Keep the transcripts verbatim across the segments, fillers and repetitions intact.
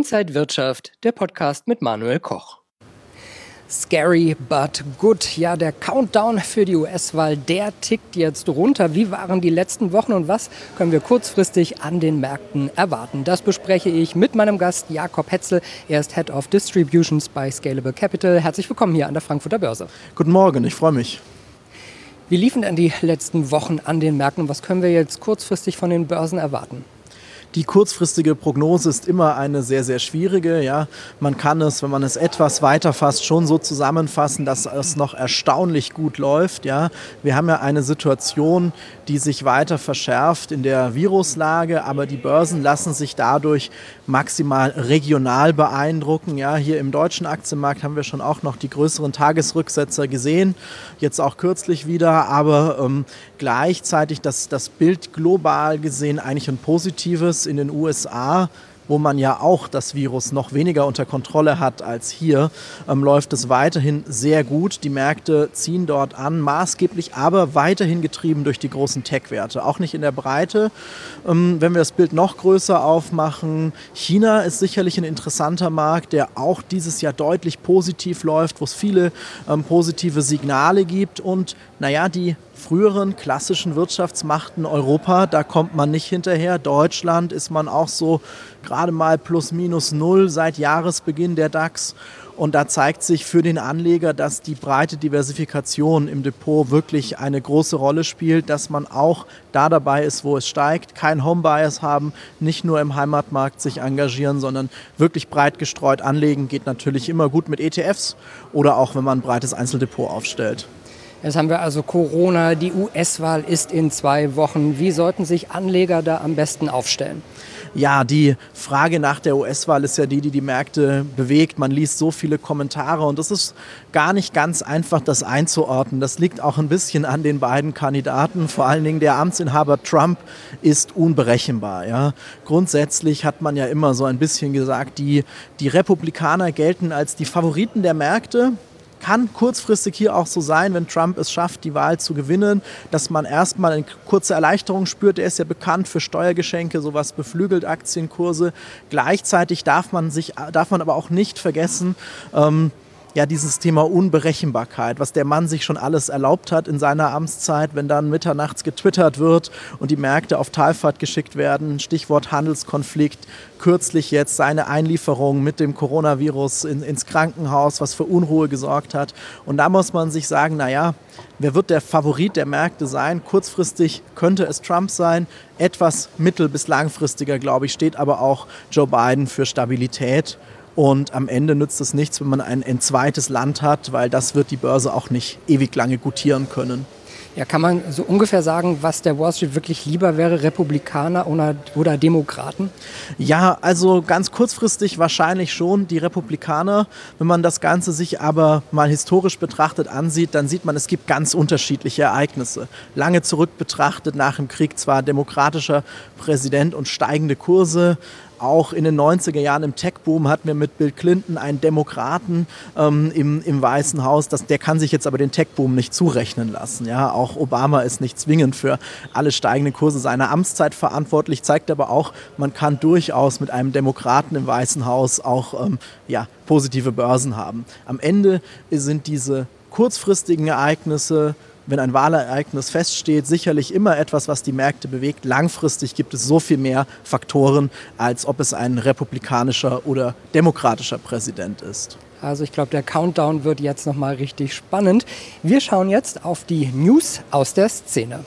Inside Wirtschaft, der Podcast mit Manuel Koch. Scary but good. Ja, der Countdown für die U S-Wahl, der tickt jetzt runter. Wie waren die letzten Wochen und was können wir kurzfristig an den Märkten erwarten? Das bespreche ich mit meinem Gast Jakob Hetzel. Er ist Head of Distributions bei Scalable Capital. Herzlich willkommen hier an der Frankfurter Börse. Guten Morgen, ich freue mich. Wie liefen denn die letzten Wochen an den Märkten und was können wir jetzt kurzfristig von den Börsen erwarten? Die kurzfristige Prognose ist immer eine sehr, sehr schwierige. Ja. Man kann es, wenn man es etwas weiter fasst, schon so zusammenfassen, dass es noch erstaunlich gut läuft. Ja. Wir haben ja eine Situation, die sich weiter verschärft in der Viruslage, aber die Börsen lassen sich dadurch maximal regional beeindrucken. Ja. Hier im deutschen Aktienmarkt haben wir schon auch noch die größeren Tagesrücksetzer gesehen, jetzt auch kürzlich wieder, aber ähm, gleichzeitig das, das Bild global gesehen eigentlich ein positives. In den U S A, wo man ja auch das Virus noch weniger unter Kontrolle hat als hier, ähm, läuft es weiterhin sehr gut. Die Märkte ziehen dort an, maßgeblich aber weiterhin getrieben durch die großen Tech-Werte. Auch nicht in der Breite. Ähm, wenn wir das Bild noch größer aufmachen, China ist sicherlich ein interessanter Markt, der auch dieses Jahr deutlich positiv läuft, wo es viele ähm, positive Signale gibt und naja, die früheren klassischen Wirtschaftsmachten Europa, da kommt man nicht hinterher. Deutschland ist man auch so gerade mal plus minus null seit Jahresbeginn der DAX. Und da zeigt sich für den Anleger, dass die breite Diversifikation im Depot wirklich eine große Rolle spielt, dass man auch da dabei ist, wo es steigt, kein Home-Bias haben, nicht nur im Heimatmarkt sich engagieren, sondern wirklich breit gestreut anlegen, geht natürlich immer gut mit E T Fs oder auch, wenn man ein breites Einzeldepot aufstellt. Jetzt haben wir also Corona, die U S-Wahl ist in zwei Wochen. Wie sollten sich Anleger da am besten aufstellen? Ja, die Frage nach der U S-Wahl ist ja die, die die Märkte bewegt. Man liest so viele Kommentare und es ist gar nicht ganz einfach, das einzuordnen. Das liegt auch ein bisschen an den beiden Kandidaten. Vor allen Dingen der Amtsinhaber Trump ist unberechenbar. Ja. Grundsätzlich hat man ja immer so ein bisschen gesagt, die, die Republikaner gelten als die Favoriten der Märkte. Kann kurzfristig hier auch so sein, wenn Trump es schafft, die Wahl zu gewinnen, dass man erstmal eine kurze Erleichterung spürt. Er ist ja bekannt für Steuergeschenke, sowas beflügelt Aktienkurse. Gleichzeitig darf man sich, darf man aber auch nicht vergessen, ähm, ja, dieses Thema Unberechenbarkeit, was der Mann sich schon alles erlaubt hat in seiner Amtszeit, wenn dann mitternachts getwittert wird und die Märkte auf Talfahrt geschickt werden, Stichwort Handelskonflikt, kürzlich jetzt seine Einlieferung mit dem Coronavirus in, ins Krankenhaus, was für Unruhe gesorgt hat. Und da muss man sich sagen, naja, wer wird der Favorit der Märkte sein? Kurzfristig könnte es Trump sein, etwas mittel- bis langfristiger, glaube ich, steht aber auch Joe Biden für Stabilität. Und am Ende nützt es nichts, wenn man ein, ein zweites Land hat, weil das wird die Börse auch nicht ewig lange gutieren können. Ja, kann man so ungefähr sagen, was der Wall Street wirklich lieber wäre, Republikaner oder, oder Demokraten? Ja, also ganz kurzfristig wahrscheinlich schon die Republikaner. Wenn man das Ganze sich aber mal historisch betrachtet ansieht, dann sieht man, es gibt ganz unterschiedliche Ereignisse. Lange zurück betrachtet, nach dem Krieg zwar demokratischer Präsident und steigende Kurse. Auch in den neunziger Jahren im Tech-Boom hatten wir mit Bill Clinton einen Demokraten ähm, im, im Weißen Haus. Das, der kann sich jetzt aber den Tech-Boom nicht zurechnen lassen. Ja? Auch Obama ist nicht zwingend für alle steigenden Kurse seiner Amtszeit verantwortlich, zeigt aber auch, man kann durchaus mit einem Demokraten im Weißen Haus auch ähm, ja, positive Börsen haben. Am Ende sind diese kurzfristigen Ereignisse, wenn ein Wahlereignis feststeht, sicherlich immer etwas, was die Märkte bewegt. Langfristig gibt es so viel mehr Faktoren, als ob es ein republikanischer oder demokratischer Präsident ist. Also ich glaube, der Countdown wird jetzt nochmal richtig spannend. Wir schauen jetzt auf die News aus der Szene.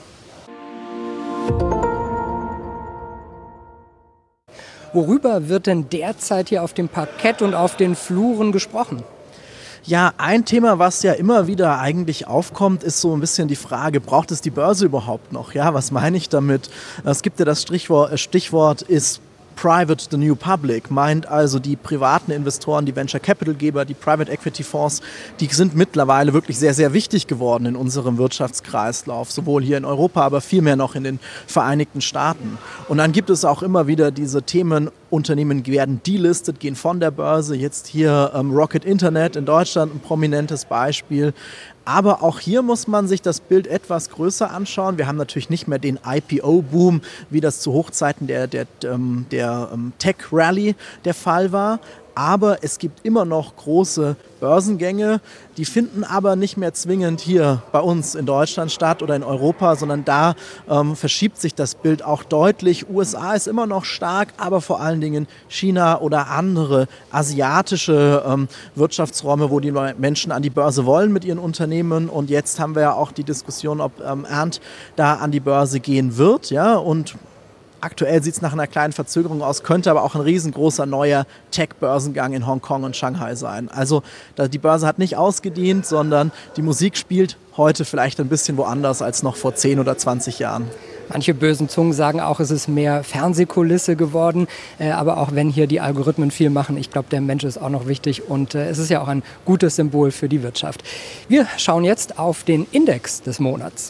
Worüber wird denn derzeit hier auf dem Parkett und auf den Fluren gesprochen? Ja, ein Thema, was ja immer wieder eigentlich aufkommt, ist so ein bisschen die Frage, braucht es die Börse überhaupt noch? Ja, was meine ich damit? Es gibt ja das Stichwort, Stichwort ist Private the New Public, meint also die privaten Investoren, die Venture Capital Geber, die Private Equity Fonds, die sind mittlerweile wirklich sehr, sehr wichtig geworden in unserem Wirtschaftskreislauf, sowohl hier in Europa, aber vielmehr noch in den Vereinigten Staaten. Und dann gibt es auch immer wieder diese Themen Unternehmen werden delistet, gehen von der Börse. Jetzt hier ähm, Rocket Internet in Deutschland, ein prominentes Beispiel. Aber auch hier muss man sich das Bild etwas größer anschauen. Wir haben natürlich nicht mehr den I P O-Boom, wie das zu Hochzeiten der, der, der, der Tech-Rally der Fall war. Aber es gibt immer noch große Börsengänge, die finden aber nicht mehr zwingend hier bei uns in Deutschland statt oder in Europa, sondern da ähm, verschiebt sich das Bild auch deutlich. U S A ist immer noch stark, aber vor allen Dingen China oder andere asiatische ähm, Wirtschaftsräume, wo die Menschen an die Börse wollen mit ihren Unternehmen. Und jetzt haben wir ja auch die Diskussion, ob ähm, Ant da an die Börse gehen wird, ja, und aktuell sieht es nach einer kleinen Verzögerung aus, könnte aber auch ein riesengroßer neuer Tech-Börsengang in Hongkong und Shanghai sein. Also die Börse hat nicht ausgedient, sondern die Musik spielt heute vielleicht ein bisschen woanders als noch vor zehn oder zwanzig Jahren. Manche bösen Zungen sagen auch, es ist mehr Fernsehkulisse geworden. Äh, aber auch wenn hier die Algorithmen viel machen, ich glaube, der Mensch ist auch noch wichtig. Und äh, es ist ja auch ein gutes Symbol für die Wirtschaft. Wir schauen jetzt auf den Index des Monats.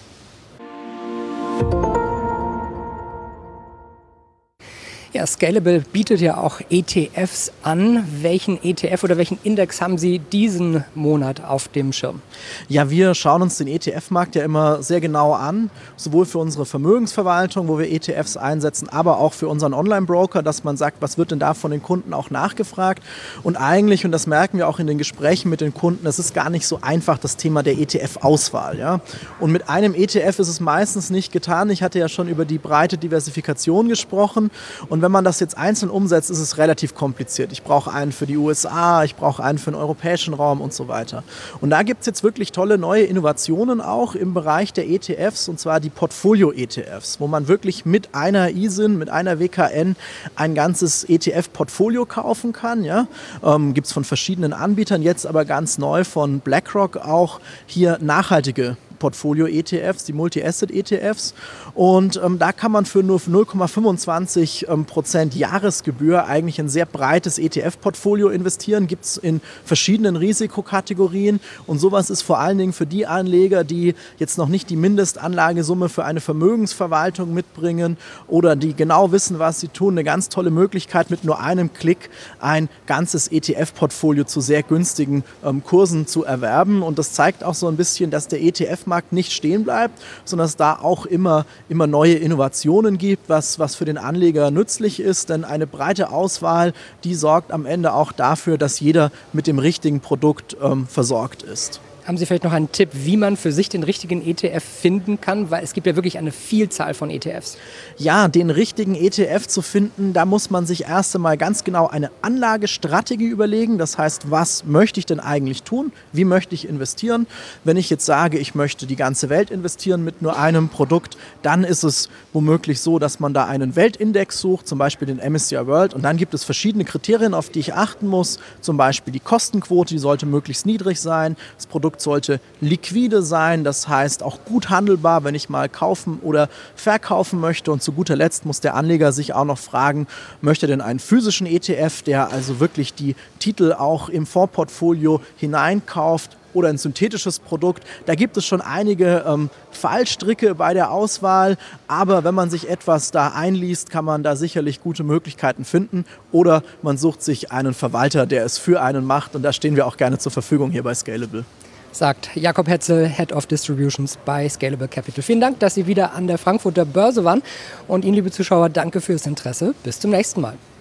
Ja, Scalable bietet ja auch E T Fs an. Welchen E T F oder welchen Index haben Sie diesen Monat auf dem Schirm? Ja, wir schauen uns den E T F-Markt ja immer sehr genau an, sowohl für unsere Vermögensverwaltung, wo wir E T Fs einsetzen, aber auch für unseren Online-Broker, dass man sagt, was wird denn da von den Kunden auch nachgefragt. Und eigentlich, und das merken wir auch in den Gesprächen mit den Kunden, es ist gar nicht so einfach, das Thema der E T F-Auswahl. Ja? Und mit einem E T F ist es meistens nicht getan. Ich hatte ja schon über die breite Diversifikation gesprochen. Und wenn man das jetzt einzeln umsetzt, ist es relativ kompliziert. Ich brauche einen für die U S A, ich brauche einen für den europäischen Raum und so weiter. Und da gibt es jetzt wirklich tolle neue Innovationen auch im Bereich der E T Fs, und zwar die Portfolio-E T Fs, wo man wirklich mit einer I S I N, mit einer W K N ein ganzes E T F-Portfolio kaufen kann. Ja? Ähm, gibt es von verschiedenen Anbietern, jetzt aber ganz neu von BlackRock auch hier nachhaltige Portfolio-E T Fs, die Multi-Asset-E T Fs. Und ähm, da kann man für nur null Komma fünfundzwanzig Prozent Jahresgebühr eigentlich ein sehr breites E T F-Portfolio investieren. Gibt es in verschiedenen Risikokategorien. Und sowas ist vor allen Dingen für die Anleger, die jetzt noch nicht die Mindestanlagesumme für eine Vermögensverwaltung mitbringen oder die genau wissen, was sie tun, eine ganz tolle Möglichkeit, mit nur einem Klick ein ganzes E T F-Portfolio zu sehr günstigen ähm, Kursen zu erwerben. Und das zeigt auch so ein bisschen, dass der E T F-Markt nicht stehen bleibt, sondern es da auch immer, immer neue Innovationen gibt, was, was für den Anleger nützlich ist. Denn eine breite Auswahl, die sorgt am Ende auch dafür, dass jeder mit dem richtigen Produkt ähm, versorgt ist. Haben Sie vielleicht noch einen Tipp, wie man für sich den richtigen E T F finden kann? Weil es gibt ja wirklich eine Vielzahl von E T Fs. Ja, den richtigen E T F zu finden, da muss man sich erst einmal ganz genau eine Anlagestrategie überlegen. Das heißt, was möchte ich denn eigentlich tun? Wie möchte ich investieren? Wenn ich jetzt sage, ich möchte die ganze Welt investieren mit nur einem Produkt, dann ist es womöglich so, dass man da einen Weltindex sucht, zum Beispiel den M S C I World. Und dann gibt es verschiedene Kriterien, auf die ich achten muss. Zum Beispiel die Kostenquote, die sollte möglichst niedrig sein. Das Produkt sollte liquide sein, das heißt auch gut handelbar, wenn ich mal kaufen oder verkaufen möchte. Und zu guter Letzt muss der Anleger sich auch noch fragen, möchte er denn einen physischen E T F, der also wirklich die Titel auch im Fondsportfolio hineinkauft, oder ein synthetisches Produkt. Da gibt es schon einige ähm, Fallstricke bei der Auswahl, aber wenn man sich etwas da einliest, kann man da sicherlich gute Möglichkeiten finden, oder man sucht sich einen Verwalter, der es für einen macht, und da stehen wir auch gerne zur Verfügung hier bei Scalable. Sagt Jakob Hetzel, Head of Distributions bei Scalable Capital. Vielen Dank, dass Sie wieder an der Frankfurter Börse waren, und Ihnen, liebe Zuschauer, danke fürs Interesse. Bis zum nächsten Mal.